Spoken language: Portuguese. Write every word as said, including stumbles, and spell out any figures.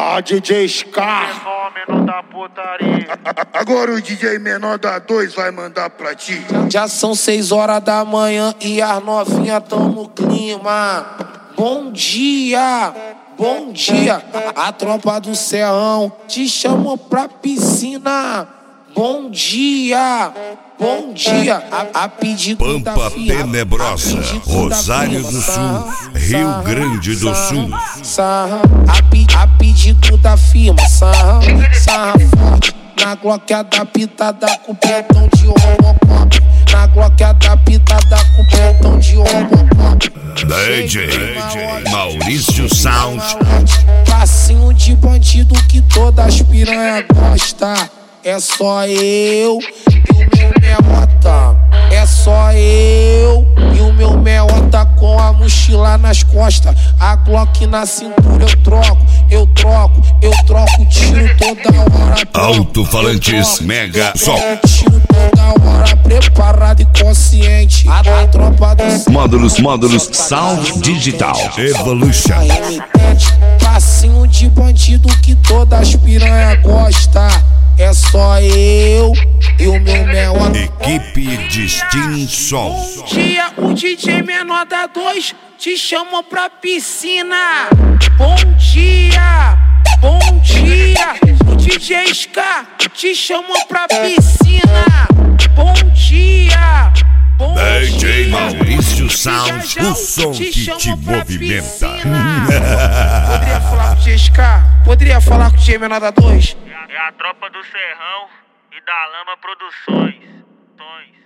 Ah, D J Scar. Fenômeno da putaria. Agora o D J menor da dois vai mandar pra ti. Já são seis horas da manhã e as novinhas tão no clima. Bom dia, bom dia. A tropa do Serrão te chamou pra piscina. Bom dia, bom dia. A, a pedido da Pampa filha, Tenebrosa, a pedido da Rosário filha. do Sul, Sarra, Rio sarra, Grande do sarra, Sul. Sarra, a, pe, a pedido da firma. Sarra, sarra forte. Na Glock adaptada com petão de Robocop. Na Glock adaptada com petão de Robocop. D J Maurício Sound. Passinho de bandido que todas as piranha gosta. É só eu e o meu meota. É só eu e o meu meota com a mochila nas costas. A Glock na cintura eu troco, eu troco, eu troco tiro toda hora. Alto-falantes Mega Sol. Tiro toda hora, preparado e consciente. A, a tropa do Módulos, módulos, Sound Digital Evolution. passinho de bandido que todas as piranha gosta. É só eu e o meu meota. Equipe Distinção. Bom dia, o D J menor da dois te chamou pra piscina. Bom dia, bom dia. O D J Scar te chamou pra piscina. Bom dia, bom D J dia. Maurício Sound, Já, já, o som que te chamou pra movimenta. piscina. Poderia falar com o D J Scar? Poderia falar com o D J menor da dois? É a tropa do Serrão e da Lama Produções. Tons.